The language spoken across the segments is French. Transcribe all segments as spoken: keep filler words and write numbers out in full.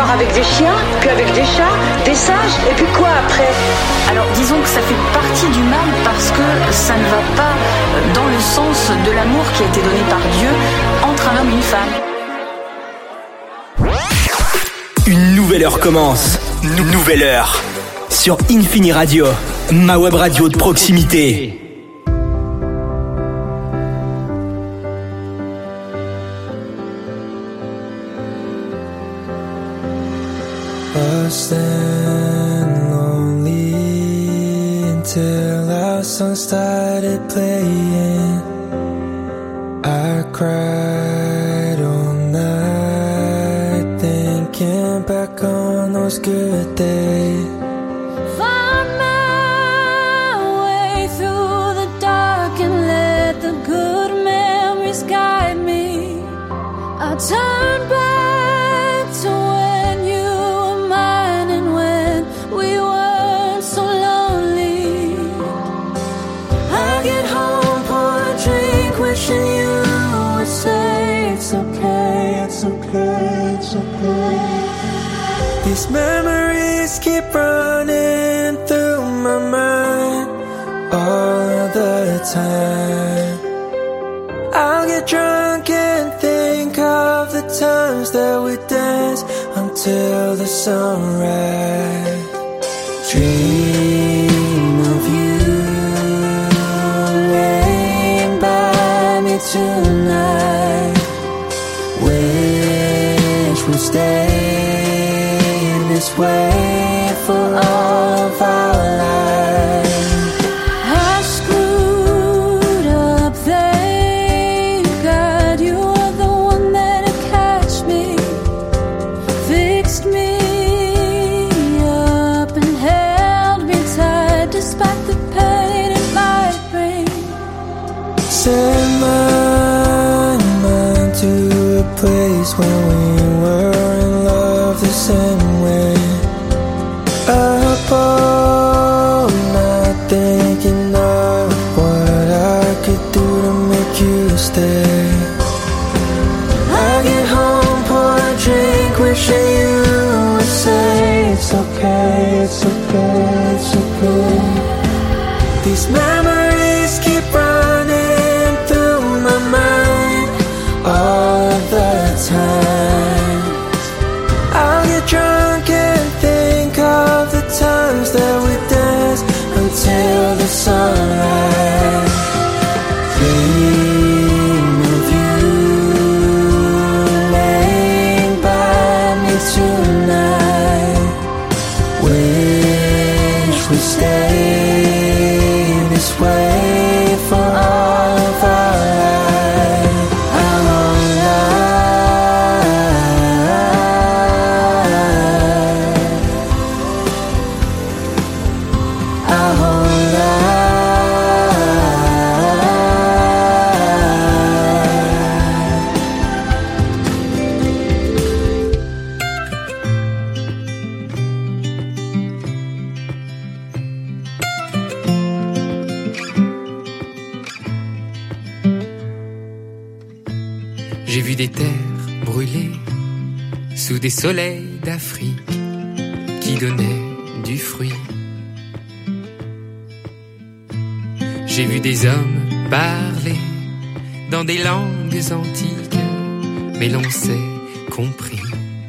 d'abord avec des chiens, puis avec des chats, des singes, et puis quoi après? Alors disons que ça fait partie du mal parce que ça ne va pas dans le sens de l'amour qui a été donné par Dieu entre un homme et une femme. Une nouvelle heure commence. Nouvelle heure. Sur Infini Radio, ma web radio de proximité. Lost and lonely until our song started playing. I cried all night thinking back on those good days. Find my way through the dark and let the good memories guide me. I'll turn back to when you were mine and when we weren't so lonely. I'll get home, pour a drink, wishing you would say it's okay, it's okay, it's okay. These memories keep running through my mind all the time. I'll get drunk and think of the times that we danced until the sunrise. Dream of you laying by me tonight. Wish we'd stay this way for all of our lives. I screwed up, thank God you were the one that had catch me, fixed me up and held me tight despite the pain it might bring. Send my mind to a place where we were in love the same way. Up all night thinking of what I could do to make you stay. I get home, pour a drink, wishing you would say it's okay, it's okay, it's okay. These memories keep running through my mind all of the time. I'll get drunk and think of the times that we danced until the sunrise. Dream of you laying by me tonight. Wish we'd stay this way for all of our lives. Our whole life. Our whole life. J'ai vu des terres brûlées sous des soleils d'Afrique qui donnaient du fruit. J'ai vu des hommes parler dans des langues antiques, mais l'on s'est compris.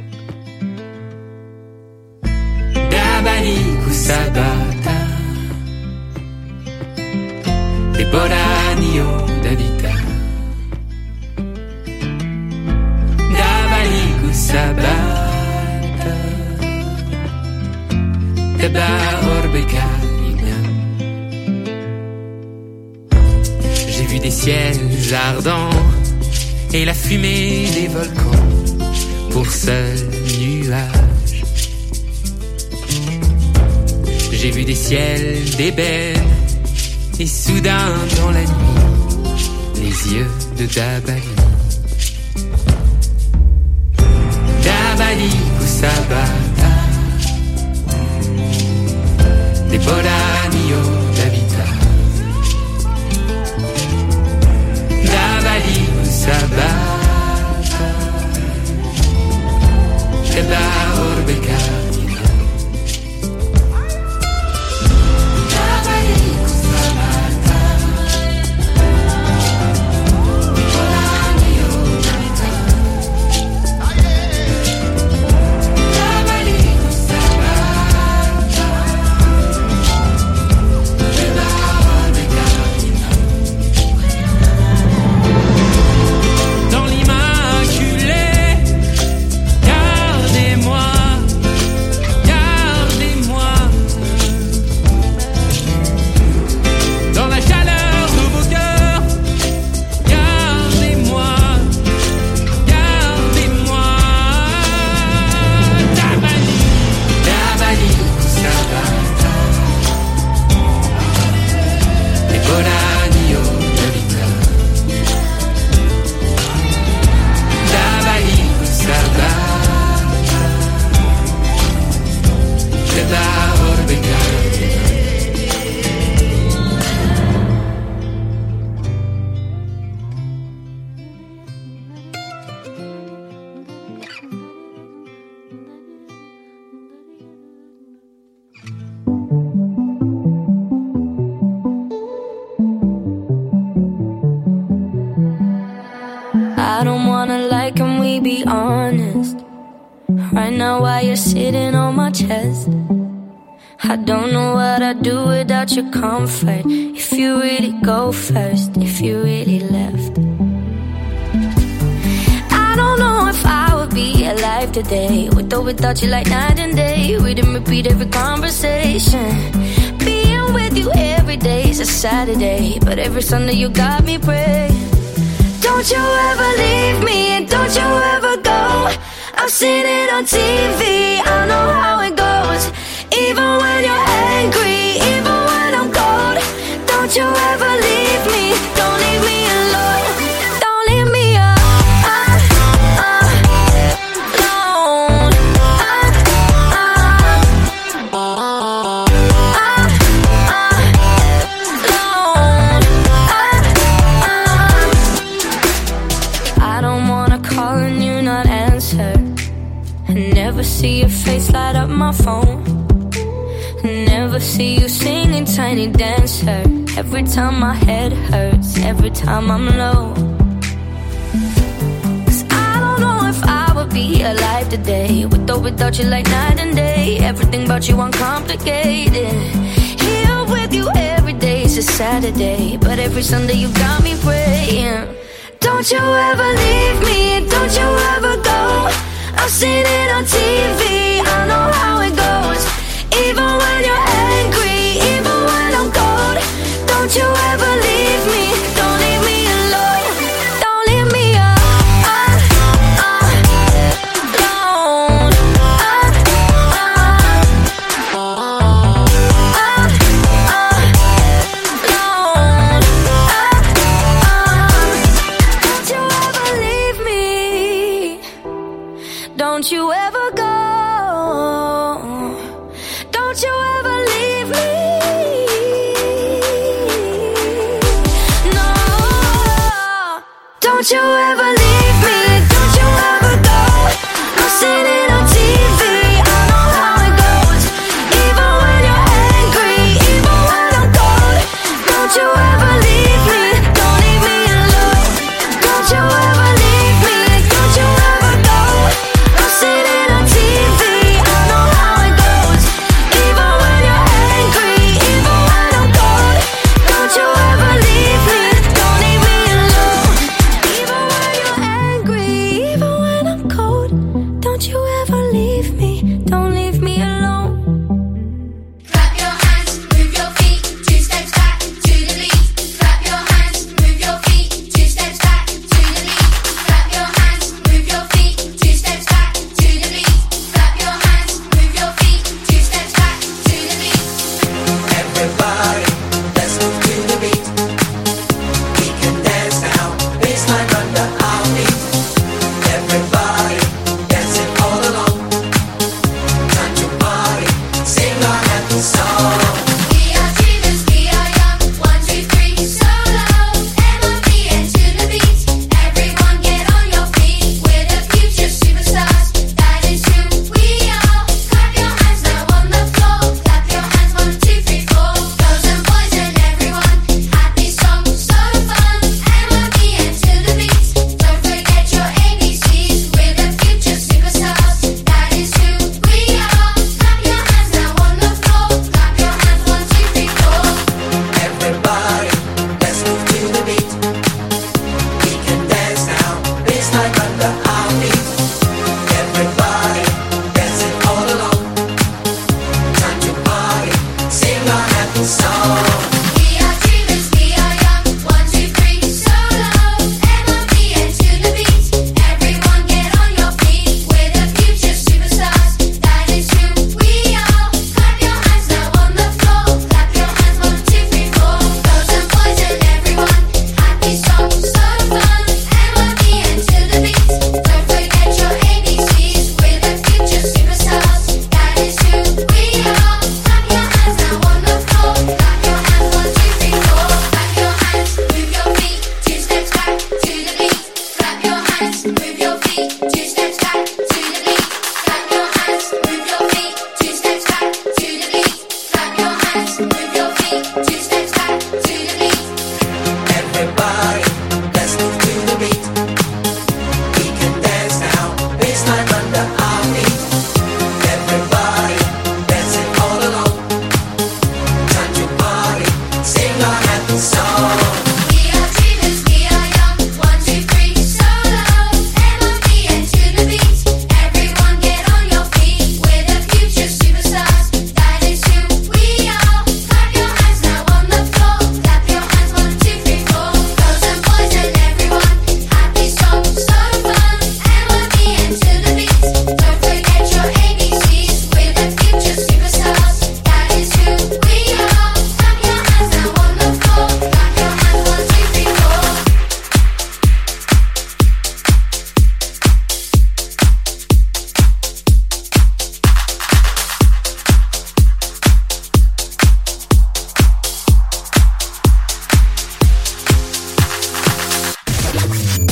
Dabali Kusabata, des Boranio d'Habita. Dabali Kusabata, Teba Orbeka. J'ai vu des ciels ardents et la fumée des volcans pour seul nuage. J'ai vu des ciels d'ébène et soudain dans la nuit les yeux de Dabali. Dabali Kusabata, des Boranio d'Habita. Dabali Kusabata, Teba I don't wanna lie, can we be honest? Right now while you're sitting on my chest, I don't know what I'd do without your comfort. If you really go first, if you really left, I don't know if I would be alive today, with or without you like night and day. We didn't repeat every conversation. Being with you every day is a Saturday, but every Sunday you got me praying. Don't you ever leave me, and don't you ever go. I've seen it on T V, I know how it goes. Even when you're angry, even when I'm cold, don't you ever leave me, don't leave me alone. Don't leave me alone. I don't wanna call and you not answer. I never see your face light up my phone. Never see you singing Tiny Dancer. Every time my head hurts, every time I'm low. Cause I don't know if I would be alive today, with or without you like night and day. Everything about you uncomplicated. Here with you every day is a Saturday, but every Sunday you got me praying. Don't you ever leave me, don't you ever go. I've seen it on T V, I know how it goes. Even when you're angry, even when I'm cold, don't you ever leave me, don't leave me alone. Don't leave me alone. Don't you ever leave me, don't you ever go. Don't you ever leave me. No. Don't you ever leave me. Don't you ever go. I've seen it on T V, I know how it goes. Even when you're angry, even when I'm cold, don't you ever leave me, don't leave me alone. Don't you ever leave me, don't you ever go. I've seen it on T V, I know how it goes. Even when you're angry, even when I'm cold, don't you ever leave me, don't leave me alone. Even when you're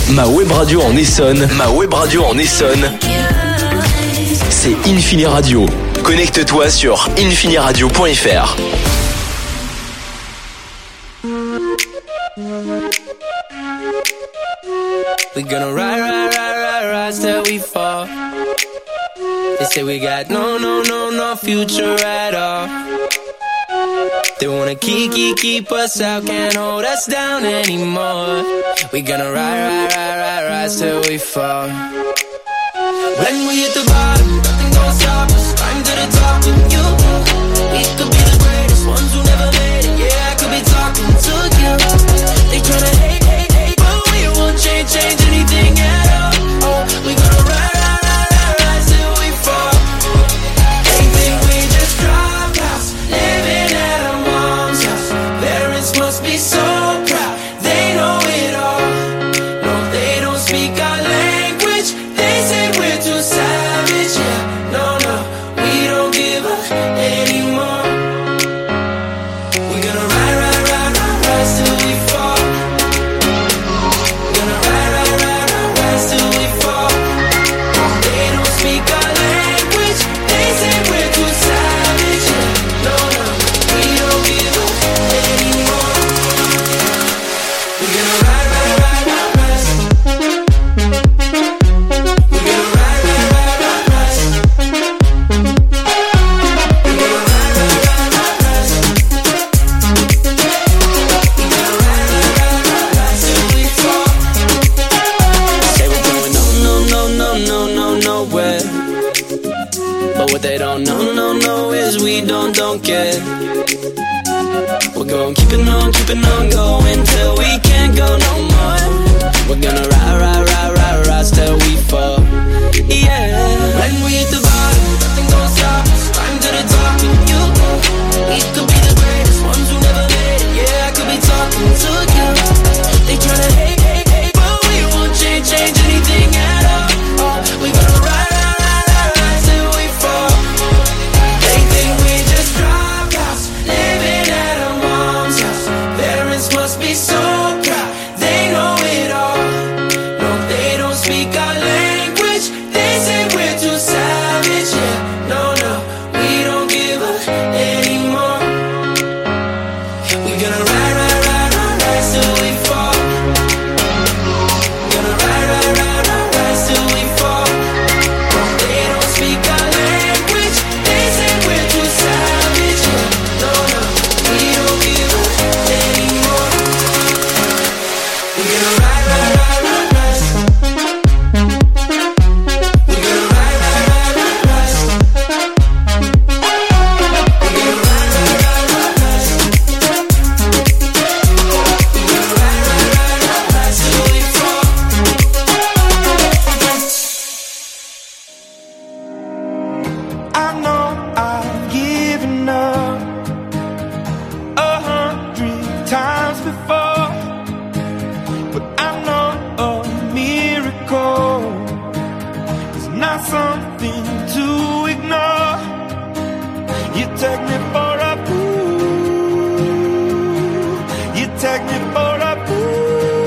Ma web radio en Essonne, ma web radio en Essonne, c'est Infini Radio. Connecte-toi sur infiniradio point f r. We're gonna ride, ride, ride, ride, ride till we fall. They say we got no, no, no, no future at all. They wanna keep, keep, keep us out, can't hold us down anymore. We gonna ride, ride, ride, ride, ride till we fall. When we hit the bottom, nothing gonna stop us. Climb to the top with you. We could be the greatest ones who never made it. Yeah, I could be talking to you. They tryna hate, hate, hate, but we won't change, change anything at all. Oh, we gonna ride, ride, ride, ride, ride till we fall. They think we just drop house, living at our mom's house. Parents must be so proud, they know it all. No, they don't speak our language. They say we're too savage. Yeah, no, no, we don't give up anymore. We're gonna ride, ride, ride, ride, ride till we fall. Gonna ride, ride, ride, ride, ride till we fall. They don't speak our language. They say we're too savage. Yeah, no, no, we don't give up anymore. We're gonna ride, ride, ride, ride, ride. We're gonna ride, ride, ride, ride, ride. We're gonna ride, ride, ride, ride, ride. We're gonna ride, ride, ride, ride, ride till we fall. Say we're going no, no, no, no, no, no, nowhere. But what they don't know, no, no, is we don't, don't care. We're going keeping on, keeping on going till we can't go no more. We're gonna ride, ride, ride, ride, ride till we fall. Yeah. When we hit the bottom, nothing gonna stop us. Climb to the top with you. We could be the greatest ones who never made it. Yeah, I could be talking to you. They tryna hate, hate, hate, but we won't change, change anything at all. Oh, we gonna ride, ride, ride, ride, ride till we fall. They think we just dropped house, living at our mom's house. Parents must be so proud, they know it all. No, they don't speak our language. They say we're too savage. Yeah, no, no, we don't give up anymore. We gonna ride, ride, ride, ride, ride till we fall. Gonna ride, ride, ride, ride, ride till we fall. They don't speak our language. They say we're too savage. Yeah, no, no, we don't give up anymore. We gonna ride, ride, ride, ride, ride. We gonna ride, ride, ride, ride, ride. We gonna ride, ride, ride, ride, ride. We gonna ride, ride, ride, ride, ride till we fall. I know I've given up a hundred times before, but I know a miracle is not something to ignore. You take me for a fool. You take me for a fool.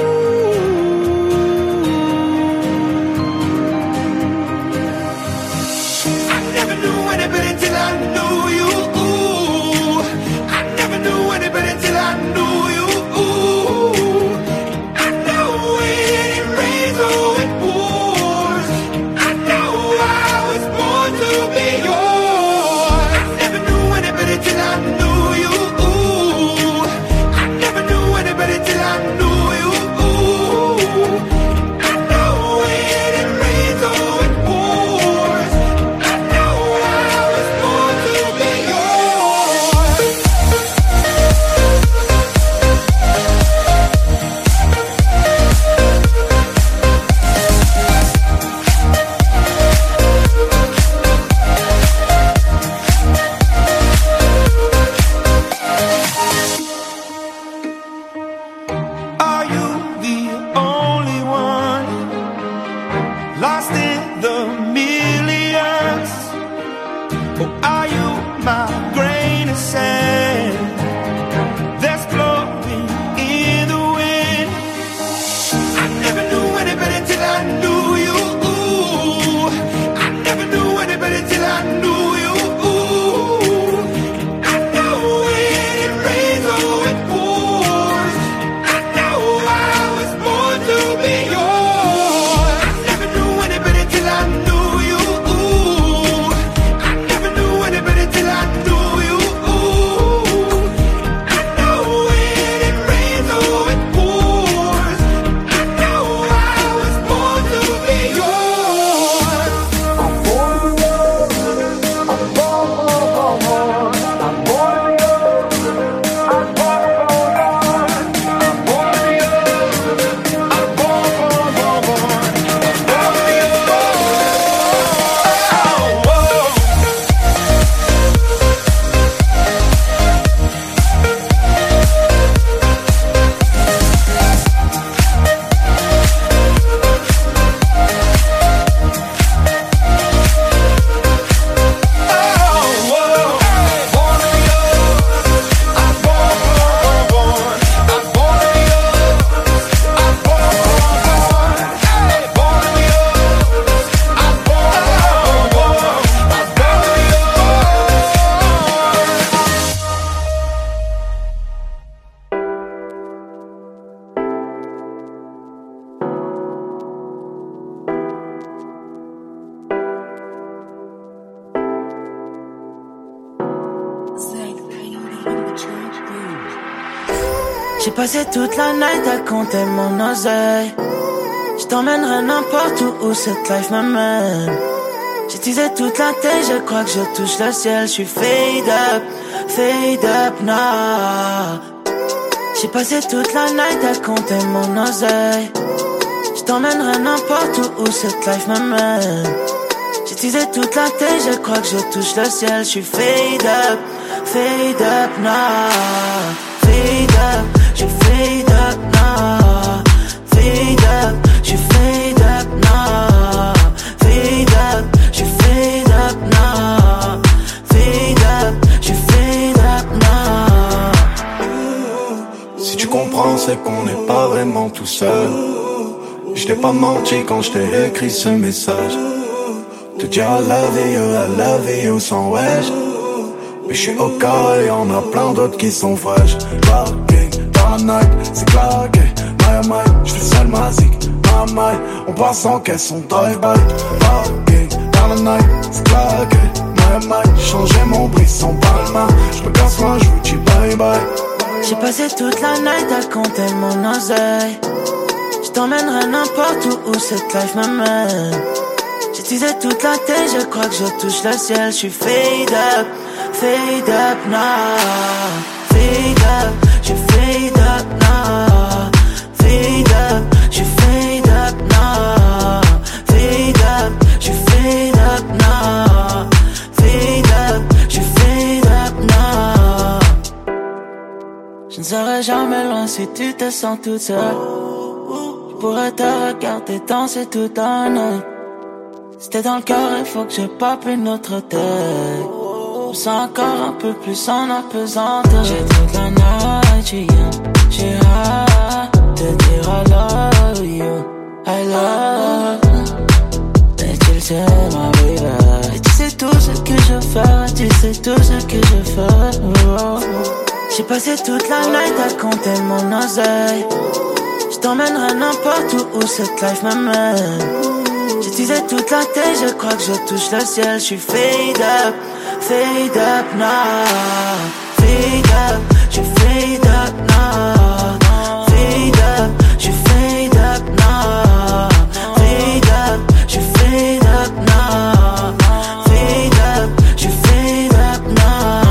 I never knew anybody till I knew you. I never knew anybody till I knew you. I know when it rains or it pours. I know I was born to be yours. I never knew anybody till I J'ai passé toute la night à compter mon oseille. Je t'emmènerai n'importe où où cette life me mène. J'ai teasé toute la tête, je crois que je touche le ciel. Je suis fade up, fade up now. J'ai passé toute la night à compter mon oseille. Je t'emmènerai n'importe où où cette life me mène. J'ai teasé toute la tête, je crois que je touche le ciel. Je suis fade up, fade up now. Fade up, je fade up now. Fade up, je fade up now. Fade up, je fade up now. Fade up, je fade up now. Si tu comprends, c'est qu'on n'est pas vraiment tout seul. Je t'ai pas menti quand je t'ai écrit ce message. Te dire I love you, I love you sans wesh. Mais j'suis au carré, y'en a plein d'autres qui sont fraîches. Claqué, dans la night, c'est claqué. My my, j'fais seul ma zik. My my, on passe en caisse, on drive-by. Claqué, dans la night, c'est claqué. My my, j'ai changé mon bris sans palma. J'me casse loin, j'vous dis bye bye. J'ai passé toute la night à compter mon oseille. J't'emmènerai n'importe où où cette life me mène. J'ai teasé toute la tête, je crois que je touche le ciel. Je suis fade up, fade up now. Fade up, je fade up now. Fade up, je fade up now. Fade up, je fade up now. Fade up, je fade up now. Je ne serai jamais loin si tu te sens toute seule. Je pourrais te regarder danser toute la nuit. Si t'es dans le cœur, il faut que je pape une autre tête. Je me sens encore un peu plus en apesanteur. J'ai toute la night, j'ai j'ai hâte de dire I love you, I love you. Et tu le sais, ma baby. Et tu sais tout ce que je fais, tu sais tout ce que je fais. Oh. J'ai passé toute la night à compter mon oseille. Je t'emmènerai n'importe où où cette life me mène. J'ai teasé toute la tête, je crois que je touche le ciel. Je suis fade up, fade up now. Fade up, je fade up now. Fade up, je fade up now. Fade up, je fade up now. Fade up, je fade up now.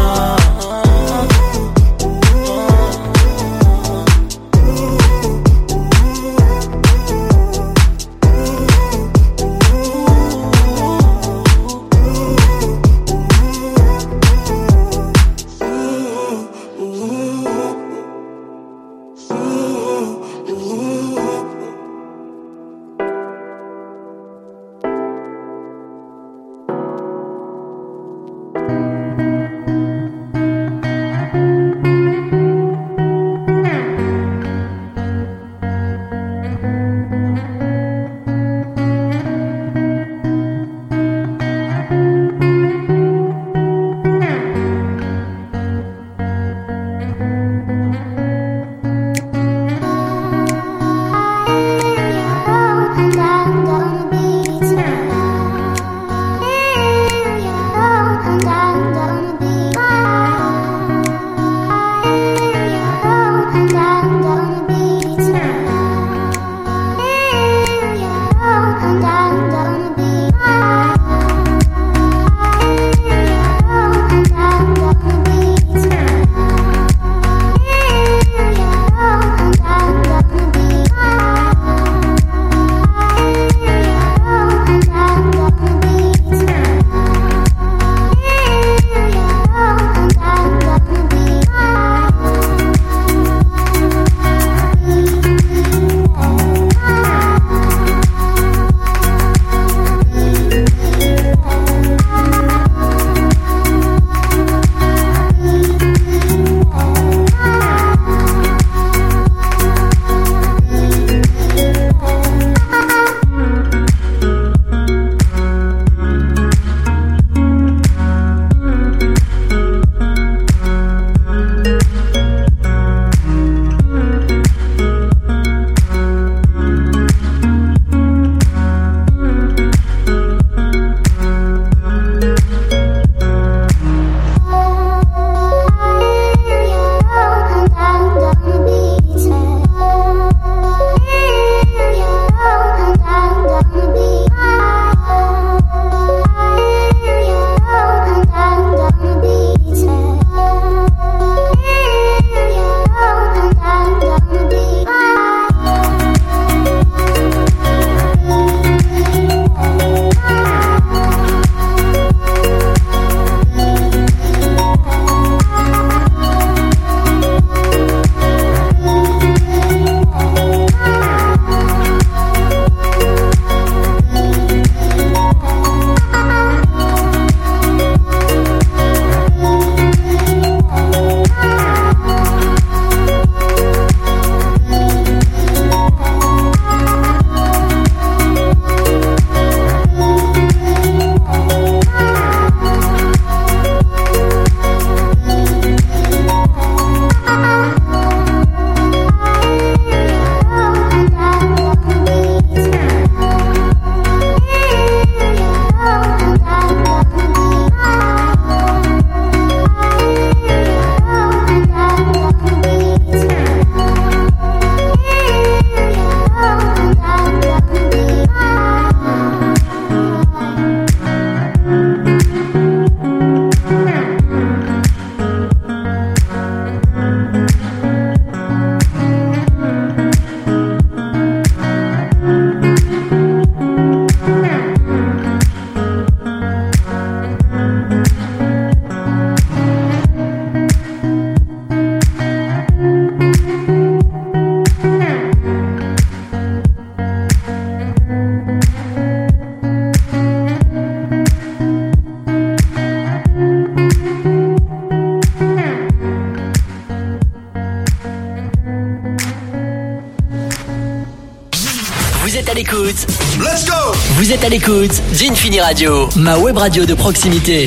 êtes à l'écoute. Let's go. Vous êtes à l'écoute d'Infini Radio, ma web radio de proximité.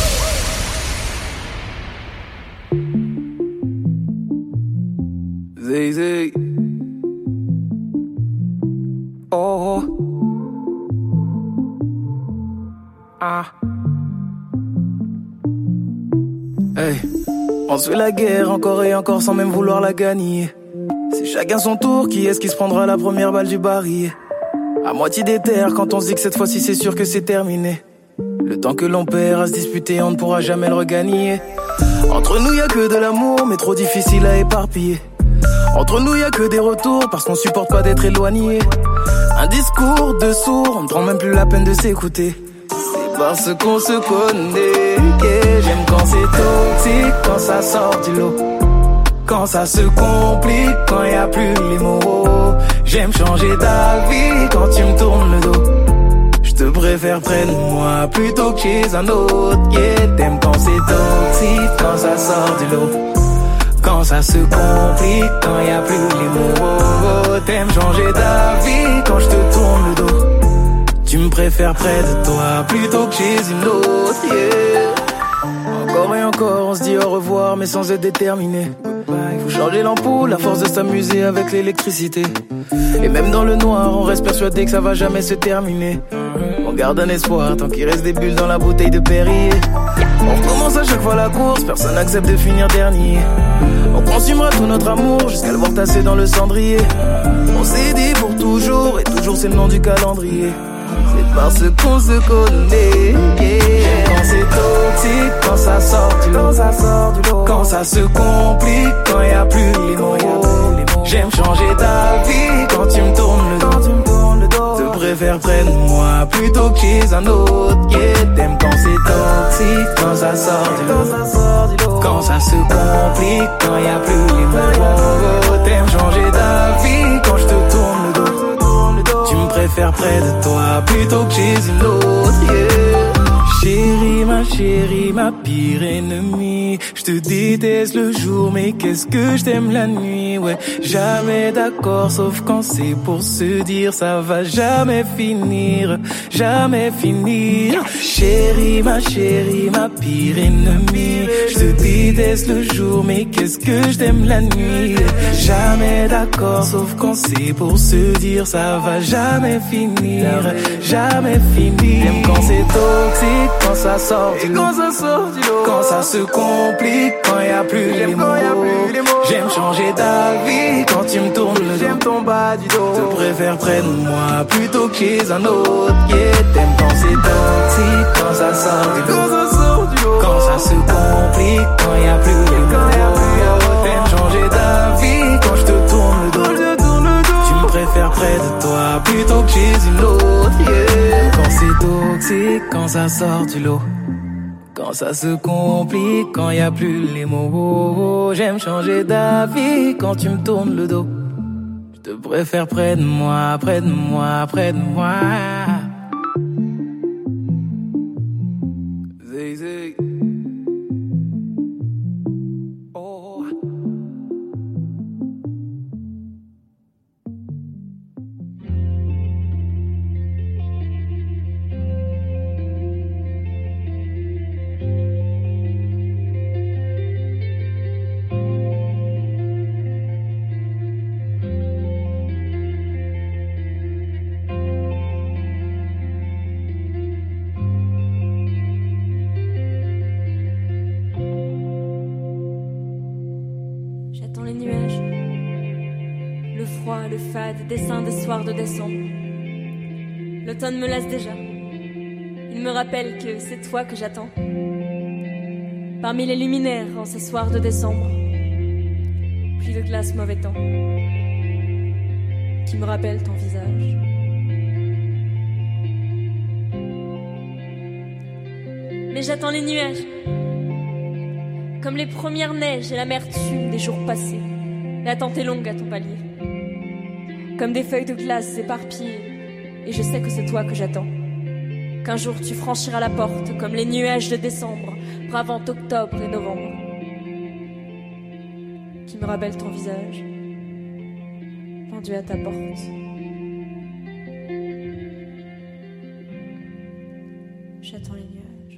Zay, zay. Oh. Ah. Hey. On se fait la guerre encore et encore sans même vouloir la gagner. C'est chacun son tour, qui est-ce qui se prendra la première balle du barillet? À moitié déter quand on se dit que cette fois-ci c'est sûr que c'est terminé. Le temps que l'on perd à se disputer, on ne pourra jamais le regagner. Entre nous y'a que de l'amour, mais trop difficile à éparpiller. Entre nous y'a que des retours, parce qu'on supporte pas d'être éloigné. Un discours de sourd, on ne prend même plus la peine de s'écouter. C'est parce qu'on se connaît, yeah. J'aime quand c'est toxique, quand ça sort du lot. Quand ça se complique, quand y a plus les mots. J'aime changer d'avis quand tu me tournes le dos. Je te préfère près de moi plutôt que chez un autre, yeah. T'aimes quand c'est toxique, quand ça sort du lot. Quand ça se complique, quand y a plus les mots. T'aimes changer d'avis quand je te tourne le dos. Tu me préfères près de toi plutôt que chez une autre, yeah. Encore et encore on se dit au revoir mais sans être déterminé. Faut changer l'ampoule à force de s'amuser avec l'électricité. Et même dans le noir on reste persuadé que ça va jamais se terminer. On garde un espoir tant qu'il reste des bulles dans la bouteille de Perrier. On recommence à chaque fois la course, personne n'accepte de finir dernier. On consumera tout notre amour jusqu'à le voir tasser dans le cendrier. On s'est dit pour toujours et toujours c'est le nom du calendrier. C'est parce qu'on se connaît, yeah. Quand c'est toxique, quand ça sort du lot, quand ça sort du lot. Quand ça se complique, quand y a plus les mots. J'aime changer d'avis quand tu me tournes le dos. Te préfère près de moi plutôt que chez un autre, yeah. T'aimes quand c'est toxique, quand ça sort du lot. Quand ça se complique, quand y a plus les mots. T'aimes changer d'avis quand je te tourne le dos. Tu me préfères près de toi plutôt que chez une autre, yeah. Chérie, ma chérie, ma pire ennemie. Je te déteste le jour, mais qu'est-ce que je t'aime la nuit, ouais. Jamais d'accord, sauf quand c'est pour se dire ça va jamais finir, jamais finir. Chérie, ma chérie, ma pire ennemie. Je te déteste le jour, mais qu'est-ce que je t'aime la nuit. Jamais d'accord, sauf quand c'est pour se dire ça va jamais finir, jamais finir. J'aime quand c'est toxique, quand ça sort du lot, quand ça sort du lot. Quand ça se complique, quand y a plus les mots. J'aime changer d'avis quand tu me tournes le dos. J'aime ton bas du dos. Te préfère près de moi plutôt que chez un autre, yeah. T'aimes quand c'est toxique, quand ça sort du lot. Quand ça se complique, quand y a plus les mots. T'aimes changer d'avis quand je te tourne le dos. Tu me préfères près de toi plutôt que chez une autre, yeah. Quand c'est toxique, quand ça sort du lot. Quand ça se complique, quand y a plus les mots. J'aime changer d'avis quand tu me tournes le dos. Je te préfère près de moi, près de moi, près de moi. Zay, zay. Oh. Le fade dessin des soirs de décembre. L'automne me lasse déjà. Il me rappelle que c'est toi que j'attends. Parmi les luminaires en ces soirs de décembre. Pluie de glace, mauvais temps. Qui me rappelle ton visage. Mais j'attends les nuages. Comme les premières neiges et l'amertume des jours passés. L'attente est longue à ton palier. Comme des feuilles de glace éparpillées. Et je sais que c'est toi que j'attends. Qu'un jour tu franchiras la porte comme les nuages de décembre, bravant octobre et novembre. Qui me rappelle ton visage, pendu à ta porte. j'attends les nuages.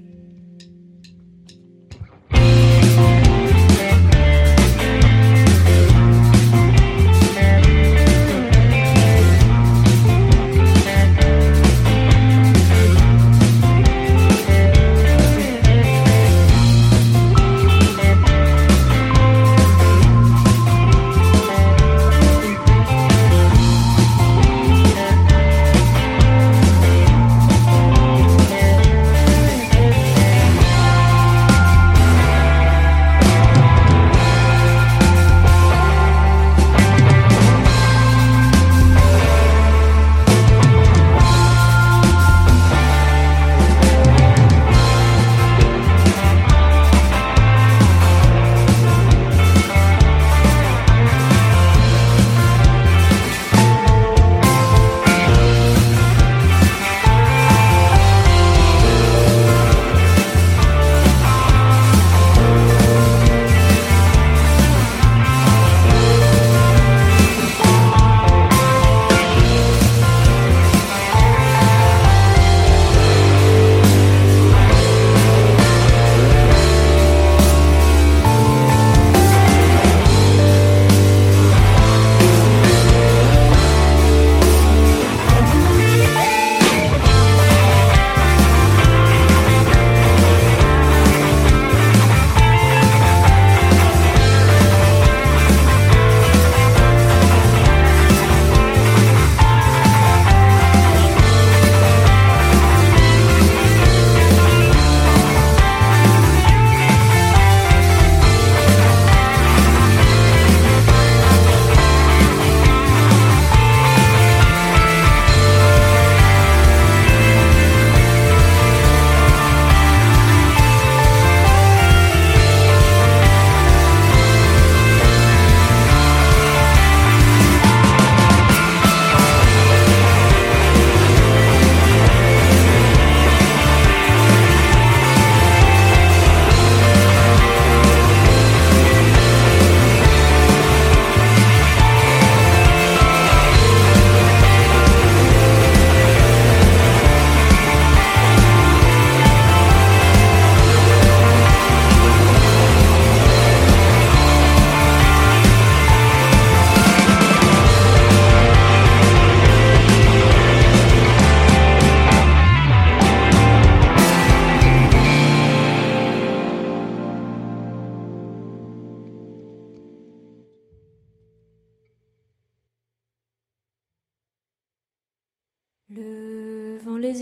Levant les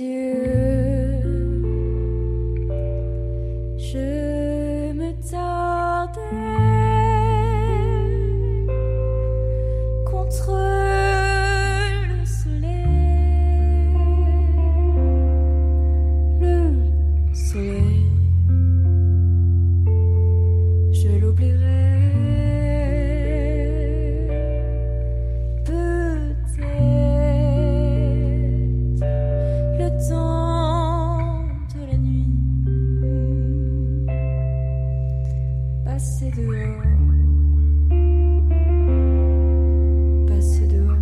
yeux, je me tordais contre le soleil, le soleil, je l'oublierai. Passer dehors, passer dehors.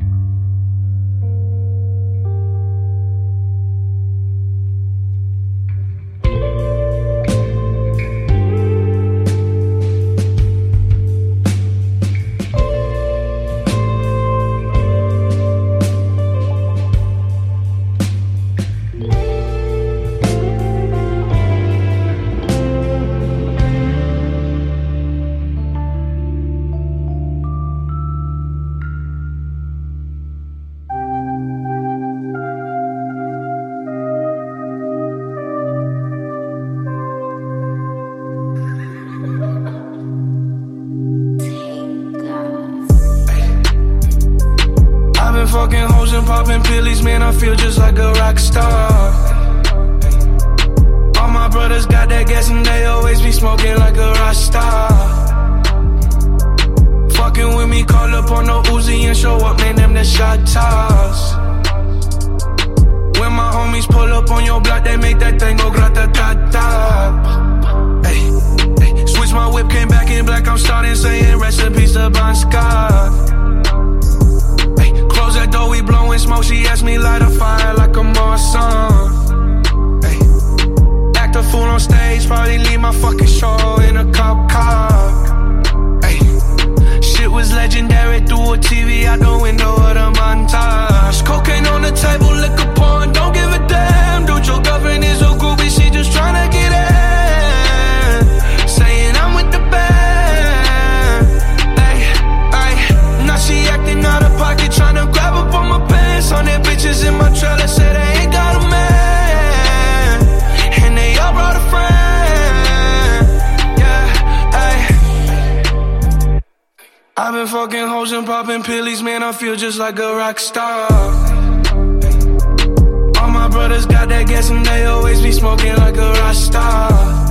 Fucking hoes and popping pillies, man, I feel just like a rock star. All my brothers got that gas and they always be smoking like a rock star. Fucking with me, call up on the Uzi and show up, man, them the shot toss. When my homies pull up on your block, they make that thing go grata-ta-ta. Hey, hey, switch my whip, came back in black, I'm starting saying recipes to Bon Scott. That door, we blowing smoke. She asked me light a fire like a Marsan. Hey, been fucking hoes and popping pillies, man, I feel just like a rock star. All my brothers got that gas and they always be smoking like a rock star.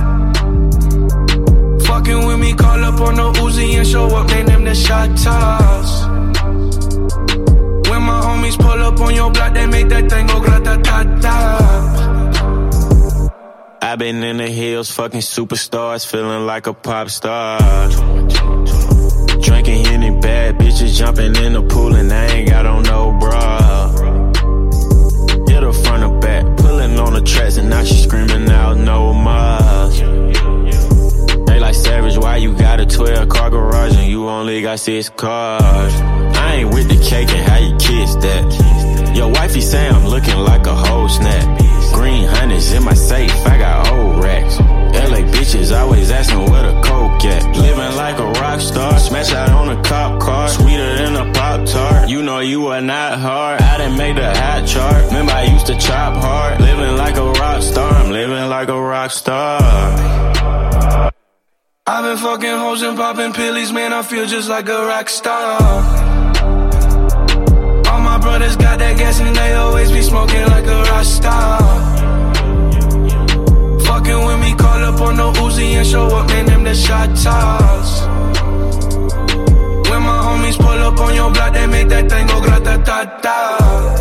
Fucking with me, call up on the Uzi and show up, they name the shot toss. When my homies pull up on your block, they make that thing go grata-ta-ta. I've been in the hills, fucking superstars, feeling like a pop star. Drinking any bad bitches, jumping in the pool and I ain't got on no bra. Hit her front or back, pulling on the tracks and now she screaming out no more. They like Savage, why you got a twelve car garage and you only got six cars? I ain't with the cake and how you kiss that. Your wifey say I'm looking like a whole snap. Green hundreds in my safe, I got old racks. L A bitches always asking where the coke at. Living like a rock star, smash out on a cop car. Sweeter than a Pop-Tart, you know you are not hard. I done made the hot chart, remember I used to chop hard. Living like a rock star, I'm living like a rock star. I've been fucking hoes and popping pillies, man, I feel just like a rock star. All my brothers got that gas and they always be smoking like a rock star. Fucking with me, call up on the Uzi and show up, man, them the shot toss. When my homies pull up on your block, they make that thing go grata-ta-ta.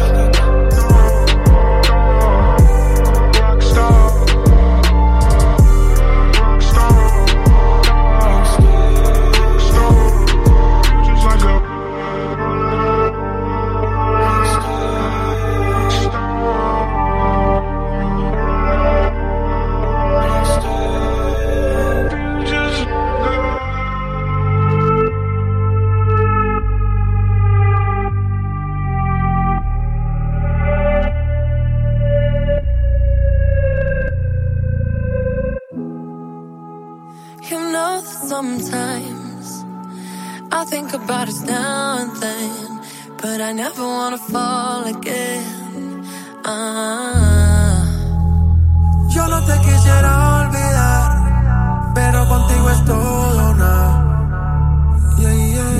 Sometimes I think about us now and then, but I never wanna fall again. Ah. Yo no te quisiera olvidar, pero contigo es todo nada. Yeah, yeah.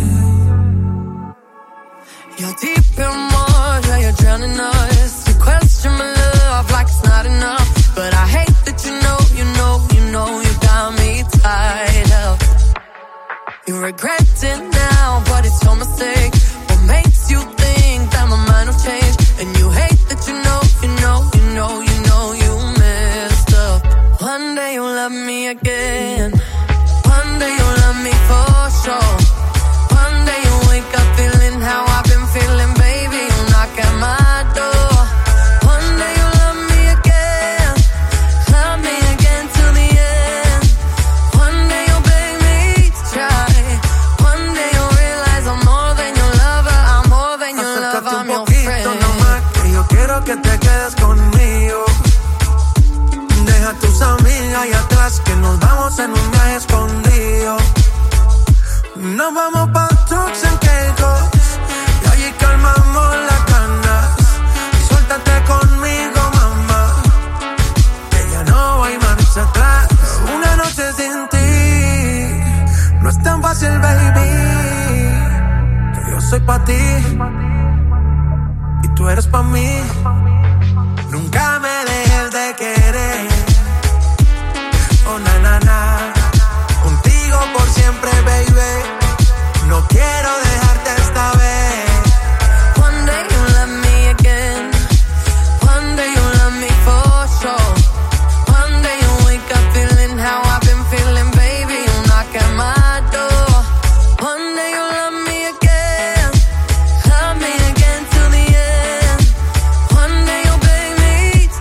You're deep in water, you're drowning us. You question my love like it's not enough, but I hate that you know, you know, you know you got me tied up. You regret it now, but it's your mistake. What makes you think that my mind will change? And you hate that you know, you know, you know, you know you messed up. One day you'll love me again. One day you'll love me for sure. One day you'll wake up feeling how I've been feeling, baby. You'll knock at my door. One day you'll love me again. Love me again till the end. One day you'll beg me to try. One day you'll realize I'm more than your lover. I'm more than your lover, I'm your friend. Nomás, que yo quiero que te quedes conmigo. Deja a tus amigas ahí atrás, que nos vamos en un viaje escondido. Nos vamos pa' Turks and Caicos y allí calmamos las ganas. Suéltate conmigo, mamá, que ya no hay marcha atrás. Una noche sin ti no es tan fácil, baby, que yo soy pa' ti y tú eres pa' mí. Nunca me dejes de querer. Oh, na, na, na. Contigo por siempre, baby. No quiero dejarte esta vez. One day you'll love me again. One day you'll love me for sure. One day you'll wake up feeling how I've been feeling, baby. You'll knock at my door. One day you'll love me again. Love me again till the end. One day you'll beg me to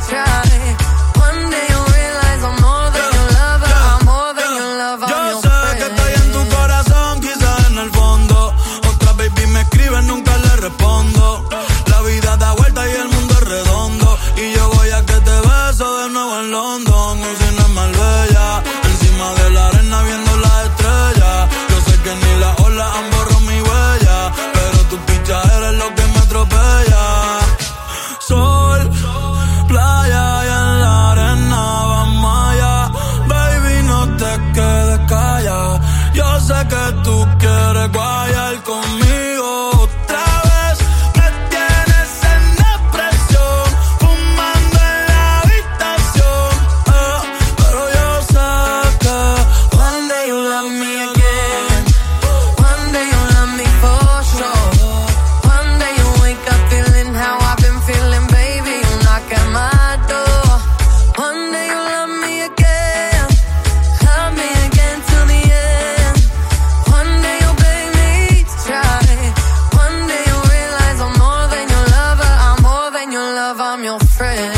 love, I'm your friend.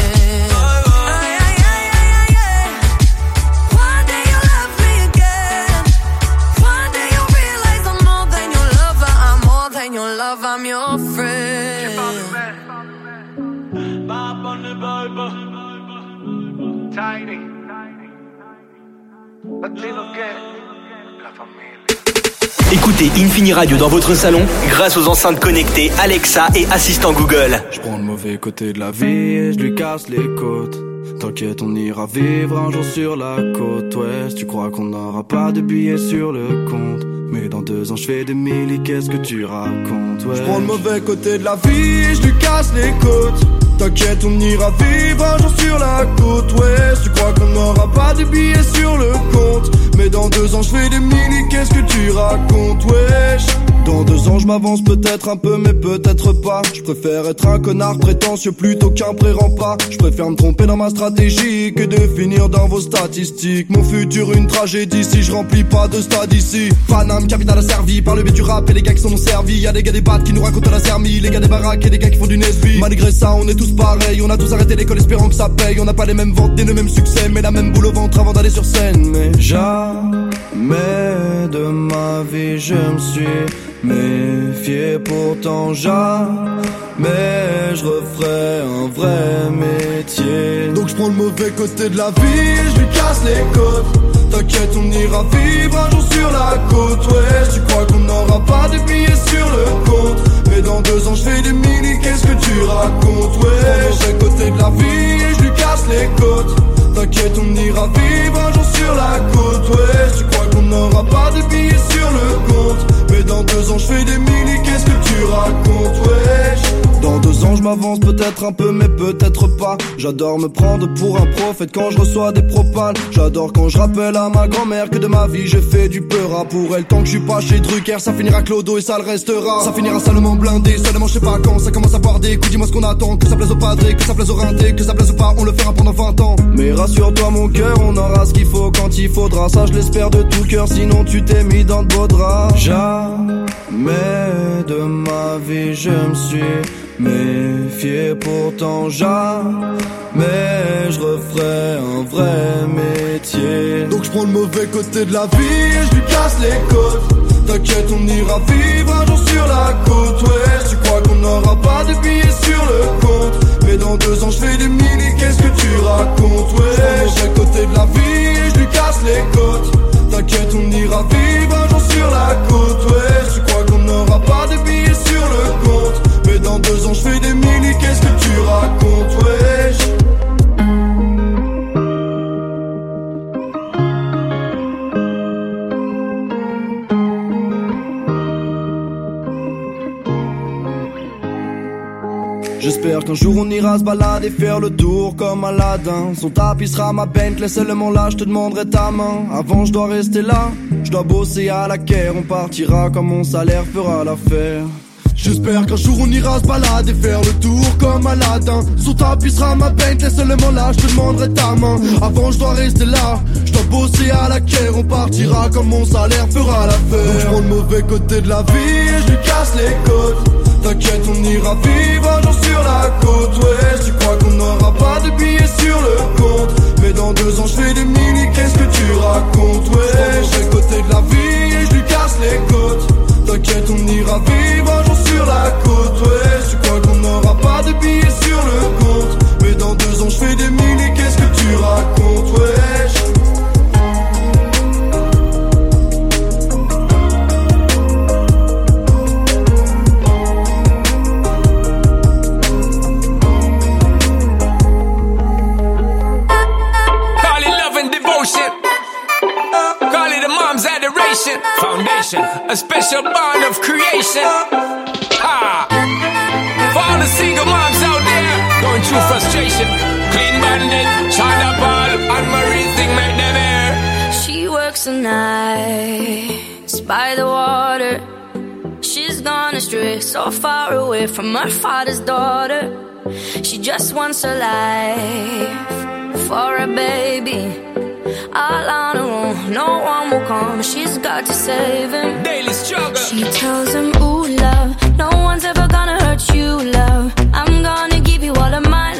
Your love, I'm your friend. Tiny. Latino Gang. La familia. Écoutez Infini Radio dans votre salon grâce aux enceintes connectées Alexa et assistant Google. Je prends le mauvais côté de la vie et je lui casse les côtes. T'inquiète, on ira vivre un jour sur la côte ouest. Tu crois qu'on n'aura pas de billets sur le compte, mais dans deux ans je fais des milli, qu'est-ce que tu racontes, ouais. Je prends le mauvais côté de la vie et je lui casse les côtes. T'inquiète, on ira vivre un jour sur la côte ouest. Tu crois qu'on n'aura pas de billets sur le compte, mais dans deux ans je fais des milli, qu'est-ce que tu racontes, wesh. Dans deux ans je m'avance peut-être un peu mais peut-être pas. Je préfère être un connard prétentieux plutôt qu'un pré-rempart. Je préfère me tromper dans ma stratégie que de finir dans vos statistiques. Mon futur une tragédie si je remplis pas de stade ici. Paname, capitale asservie par le biais du rap et les gars qui sont non servis. Y'a des gars des battes qui nous racontent la sermie, les gars des baraques et des gars qui font du Nesby. Malgré ça on est tous pareils, on a tous arrêté l'école espérant que ça paye. On n'a pas les mêmes ventes ni le même succès, mais la même boule au ventre avant d'aller sur scène. Mais jamais de ma vie je me suis méfié, pourtant jamais je referai un vrai métier. Donc je prends le mauvais côté de la vie et je lui casse les côtes. T'inquiète, on ira vivre un jour sur la côte ouest. Tu crois qu'on n'aura pas de billets sur le compte, mais dans deux ans je fais des milli, qu'est-ce que tu racontes, ouais. Je prends le mauvais côté de la vie et je lui casse les côtes. T'inquiète, on ira vivre un jour sur la côte ouest. Tu crois qu'on n'aura pas de billets sur le compte, mais dans deux ans je fais des milli, qu'est-ce que tu racontes, wesh. Dans deux ans je m'avance peut-être un peu mais peut-être pas. J'adore me prendre pour un prophète quand je reçois des propales. J'adore quand je rappelle à ma grand-mère que de ma vie j'ai fait du peur pour elle. Tant que je suis pas chez Drucker, ça finira clodo et ça le restera. Ça finira salement blindé, seulement je sais pas quand ça commence à boire des coups. Dis-moi ce qu'on attend, que ça plaise au padré, que ça plaise au rinté, que ça plaise ou pas, on le fera pendant vingt ans. Mais rassure-toi mon cœur, on aura ce qu'il faut quand il faudra. Ça je l'espère de tout cœur, sinon tu t'es mis dans de beaux draps. Jamais de ma vie je me suis méfié, pourtant jamais je referai un vrai métier. Donc je prends le mauvais côté de la vie et je lui casse les côtes. T'inquiète, on ira vivre un jour sur la côte ouest. Tu crois qu'on n'aura pas de billets sur le compte, mais dans deux ans je fais des milli, qu'est-ce que tu racontes, ouais. Je prends le mauvais côté de la vie et je lui casse les côtes. T'inquiète, on ira vivre un jour sur la côte ouest. Tu crois qu'on n'aura pas de billets sur le compte, mais dans deux ans je fais des milli, qu'est-ce que tu racontes, wesh. J'espère qu'un jour on ira se balader, faire le tour comme Aladdin. Son tapis sera ma Bentley, seulement là je te demanderai ta main. Avant je dois rester là, je dois bosser à la caire. On partira quand mon salaire fera l'affaire. J'espère qu'un jour on ira se balader, faire le tour comme Aladdin. Son tapis sera ma Bentley, seulement là je te demanderai ta main. Avant je dois rester là, je dois bosser à la caire. On partira quand mon salaire fera l'affaire. Donc je prends le mauvais côté de la vie et je lui casse les côtes. T'inquiète, on ira vivre un jour sur la côte ouest. Tu crois qu'on n'aura pas de billets sur le compte, mais dans deux ans je fais des milli, qu'est-ce que tu racontes, ouais. Je prends le côté de la vie et je lui casse les côtes. T'inquiète, on ira vivre un jour sur la côte ouest. Tu crois qu'on n'aura pas de billets sur le compte, mais dans deux ans je fais des milli, qu'est-ce que tu racontes, wesh. Call it a mom's adoration. Foundation, a special bond of creation. Ha! For all the single moms out there going through frustration. Clean Bandit, China Ball, and Marie thing make them air. She works the nights by the water. She's gone astray, so far away from her father's daughter. She just wants a life for a baby. All on her own, no one will come. She's got to save him. Daily struggle. She tells him, ooh, love, no one's ever gonna hurt you, love. I'm gonna give you all of my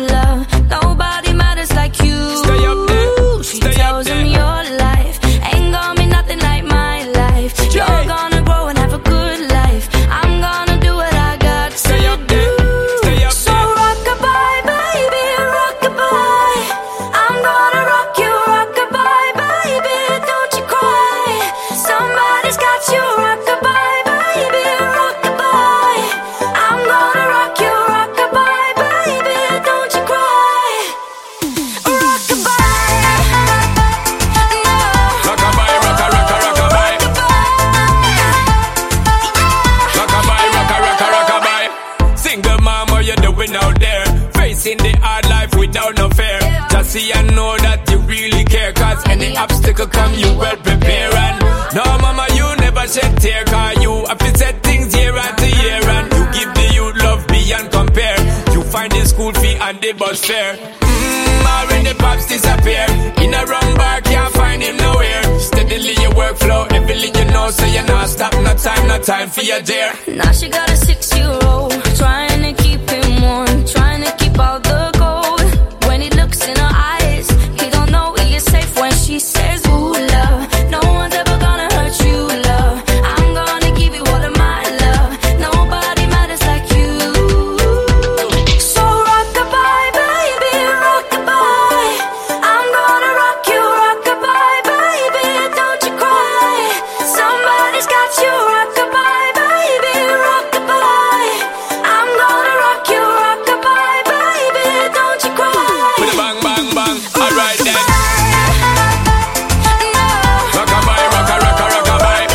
facing the hard life without no fear. Just see and know that you really care, cause any obstacle come you well prepare. And no mama you never shed tear, cause you have to set things year after year. And you give the youth love beyond compare. You find the school fee and the bus fare. Mmm, already pops disappear. In a wrong bar can't find him nowhere. Steadily your workflow, everything you know, so you're not stop, no time, no time for your dear. Now she got a six-year-old, trying to keep him warm, trying to keep out the cold. When he looks in her eyes, he don't know he is safe when she says, ooh, love, no one's ever gonna hurt you, love. I'm gonna give you all of my love. Nobody matters like you. So rock-a-bye, baby, rock-a-bye. I'm gonna rock you, rock-a-bye, baby, don't you cry. Somebody's got you, rock-a-bye, baby, rock-a-bye. I'm gonna rock you, rock-a-bye, baby, don't you cry. With a bang, bang, bang, alright then. Rock-a-bye, rocka, rocka, rock-a-bye.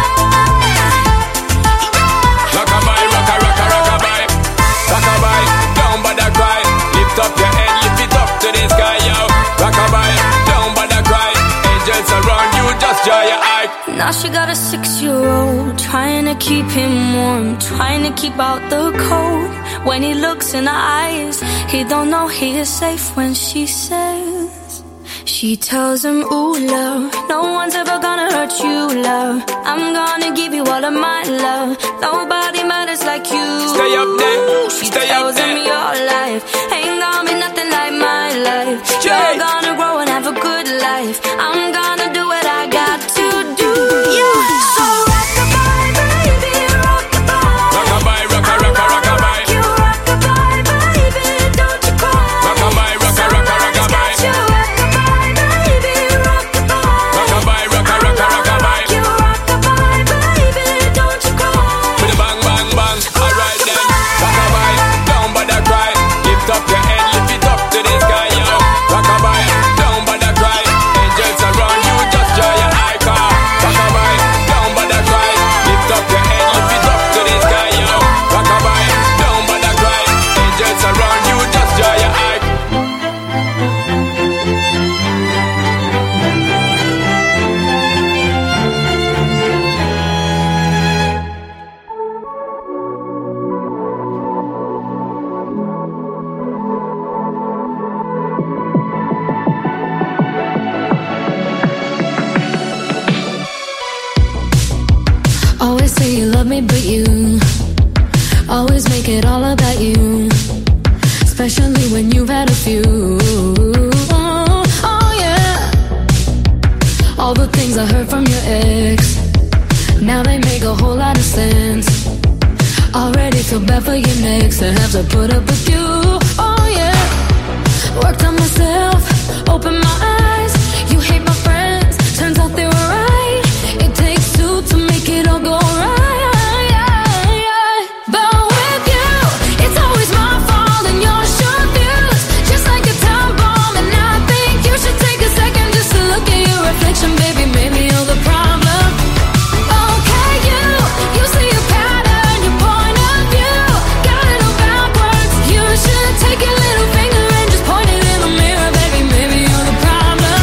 Rock-a-bye, rocka, rocka, rock-a-bye. Rock-a-bye, don't bother cry. Lift up your head, lift it up to the sky, yo. Rock-a-bye, don't bother cry. Angels around you, just dry your eye. Now she got a six-year-old, trying to keep him warm, trying to keep out the cold. When he looks in her eyes, he don't know he is safe when she says, she tells him, ooh, love, no one's ever gonna hurt you, love. I'm gonna give you all of my love. Nobody matters like you. Stay up there, She stay tells up there. him your life ain't gonna be nothing like my life. You're gonna grow and have a good life. I'm gonna do what I got to do. Yeah. So rock-a-bye, baby, rock-a-bye. Rock-a-bye, rocka, rocka, rock-a-bye. You rock-a-bye, baby, don't you cry. Rock-a-bye, rocka, rocka, rock-a-bye. You rock-a-bye, baby, rock-a-bye. Rock-a-bye, rocka, rocka, rock-a-bye. You rock-a-bye, baby, don't you cry. With a bang, bang, bang, alright then. Rock-a-bye, don't bother cry. Lift up your head, lift it up to the sky, yo. Rock-a-bye, don't bother cry. Angels around you, just dry your eye, car. Rock-a-bye, don't bother cry. Lift up your head, lift it up to the sky, yo. Rock-a-bye, don't bother cry. Angels around you, just dry your eye. Always say you love me, but you always make it all about you. Especially when you've had a few. Oh, oh yeah. All the things I heard from your ex, now they make a whole lot of sense. Already feel bad for your next to have to put up with you. Oh yeah. Worked on myself, opened my eyes. You hate my friends, turns out they were right. It takes two to make it all go right. But with you, it's always my fault and your short views. Just like a time bomb, and I think you should take a second just to look at your reflection, baby. Maybe you're the problem. Okay, you, you see a pattern, your point of view. Got it all backwards. You should take your little finger and just point it in the mirror, baby. Maybe you're the problem.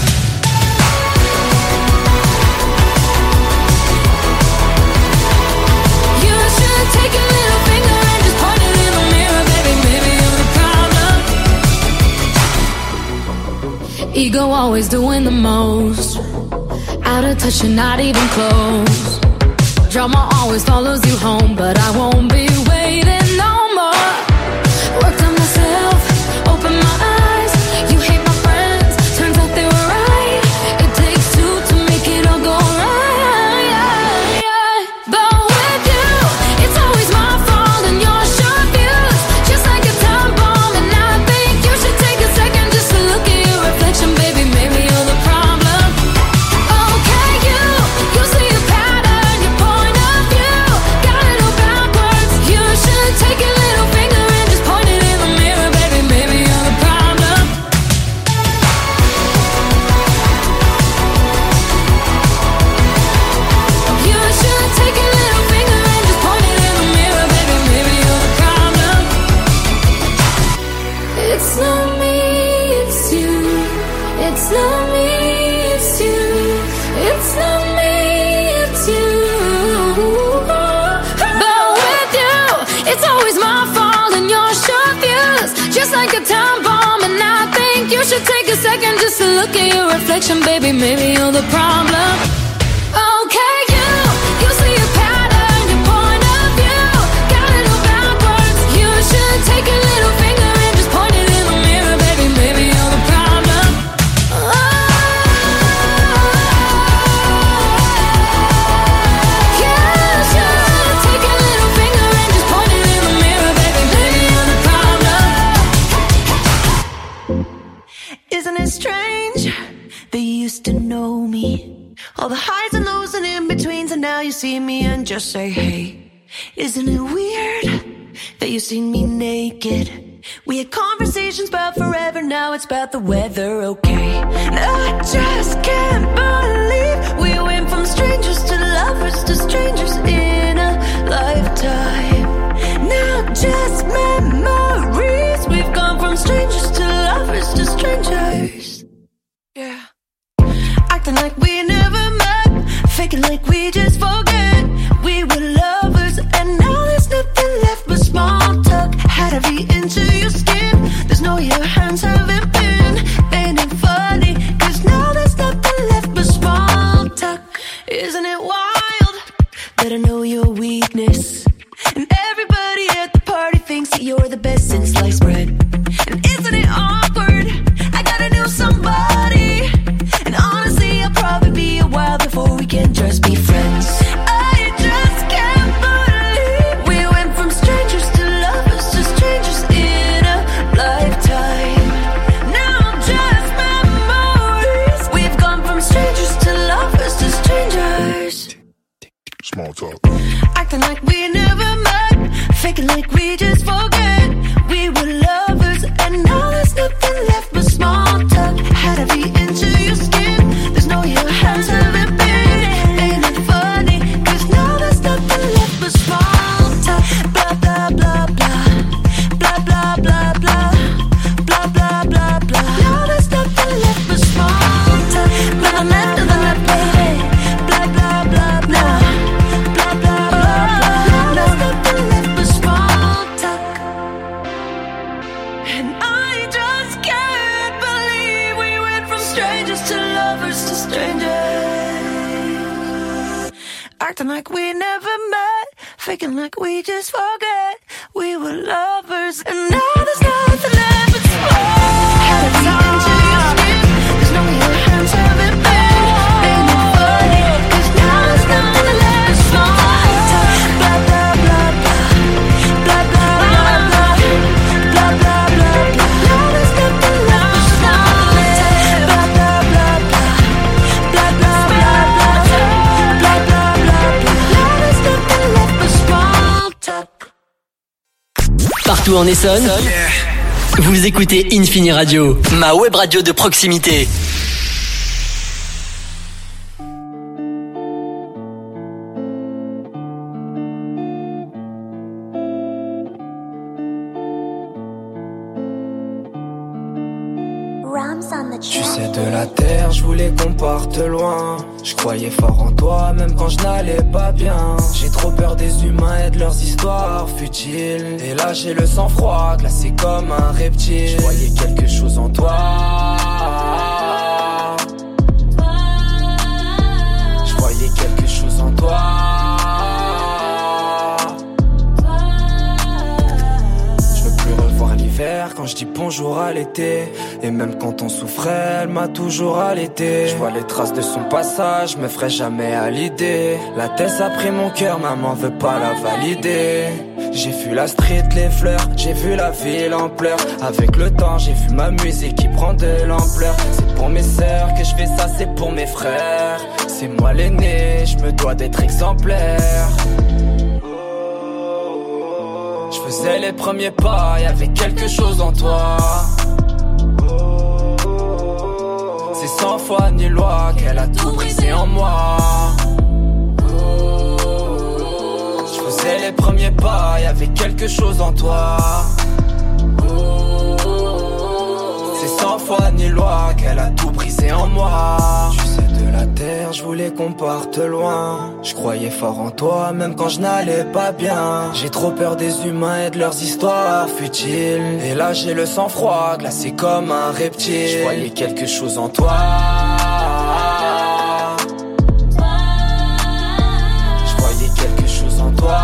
You should take your little finger and just point it in the mirror, baby. Maybe you're the problem. Ego always doing the most. Out of touch, you're not even close. Drama always follows you home, but I won't be waiting no more. Worked on myself, opened my eyes. You hate my friends, turns out they were right. It takes two to make it all go right. But with you, it's always my fault and your short views. Just like a time bomb, and I think you should take a second just to look at your reflection, baby. Maybe you're the problem. Okay, you, you see a pattern, your point of view. Got it all backwards. You It's not me, it's you. It's not me, it's you. It's not me, it's you. But with you, it's always my fault and your short fuse, just like a time bomb. And I think you should take a second just to look at your reflection, baby. Maybe you're the problem. Okay, you, you see a pattern, your point of view, got it all backwards. You should take a little finger and just point it in the mirror, baby. Maybe you're the problem. Oh. Isn't it strange that you used to know me? All the highs and lows and in-betweens, and now you see me and just say, hey. Isn't it weird that you seen me naked? We had conversations about forever, now it's about the weather, okay? And I just can't believe we went from strangers to lovers to strangers in a lifetime. Now just memories, we've gone from strangers to lovers to strangers. Yeah. Acting like we never met, faking like we just forget. We were lovers and now there's nothing left but small talk. Had to be into your skin, there's no your hands haven't been. Ain't it funny, cause now there's nothing left but small talk. Isn't it wild that I know your weakness? And everybody at the party thinks that you're the best since sliced bread. And isn't it awkward? I gotta know somebody. And honestly, I'll probably be a while before we can just be friends. I just can't believe we went from strangers to lovers to strangers in a lifetime. Now just memories, we've gone from strangers to lovers to strangers. Small talk. Acting like we never met, faking like we just forget. We were lovers and now there's nothing left but small talk. Had to be into your skin, there's no your hands haven't been. Ain't it funny, cause now there's nothing left but small talk. Blah blah blah blah, blah blah blah blah, blah blah blah blah. Now there's nothing left but small talk. Blah left to the left, baby. Blah blah blah blah, blah blah blah blah. Now there's nothing left but small talk. And I just can't believe we went from strangers to lovers to strangers. Acting like we never met, faking like we just forget. We were lovers and now there's nothing left but small. Had to be into your skin, there's no your hands haven't been. Ain't it funny, cause now there's nothing left but small talk. Blah blah blah blah, blah blah blah blah, blah blah blah blah. Now there's nothing left but small talk. Blah blah blah blah, blah blah blah blah, blah blah blah blah. Now there's nothing left but small talk. Partout en Essonne, vous écoutez Infini Radio, ma web radio de proximité. Tu sais, de la terre, je voulais qu'on parte loin. Je croyais fort en toi, même quand je n'allais pas bien. J'ai trop peur des humains et de leurs histoires futiles. Et là, j'ai le sang froid, glacé comme un reptile. Je voyais quelque chose en toi. Je voyais quelque chose en toi. Quand je dis bonjour à l'été, et même quand on souffrait, elle m'a toujours allaité. Je vois les traces de son passage, me ferai jamais à l'idée. La tête a pris mon cœur, maman veut pas la valider. J'ai vu la street, les fleurs, j'ai vu la ville en pleurs. Avec le temps, j'ai vu ma musique qui prend de l'ampleur. C'est pour mes sœurs que je fais ça, c'est pour mes frères. C'est moi l'aîné, je me dois d'être exemplaire. Je faisais les premiers pas, y'avait quelque chose en toi. C'est cent fois ni loi qu'elle a tout brisé en moi. Je faisais les premiers pas, y'avait quelque chose en toi. foi ni loi, qu'elle a tout brisé en moi. Tu sais, de la terre, je voulais qu'on parte loin. Je croyais fort en toi, même quand je n'allais pas bien. J'ai trop peur des humains et de leurs histoires futiles. Et là j'ai le sang froid, glacé comme un reptile. Je voyais quelque chose en toi. Je voyais quelque chose en toi.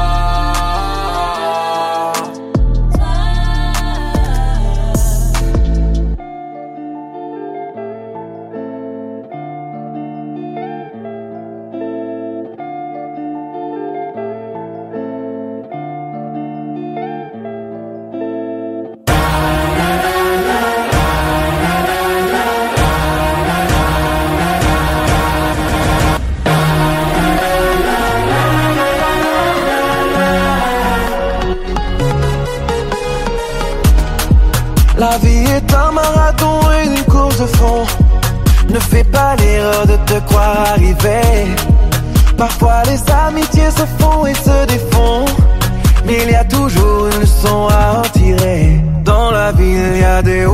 La vie est un marathon et une course de fond. Ne fais pas l'erreur de te croire arrivé. Parfois les amitiés se font et se défont, mais il y a toujours une leçon à en tirer. Dans la vie il y a des hauts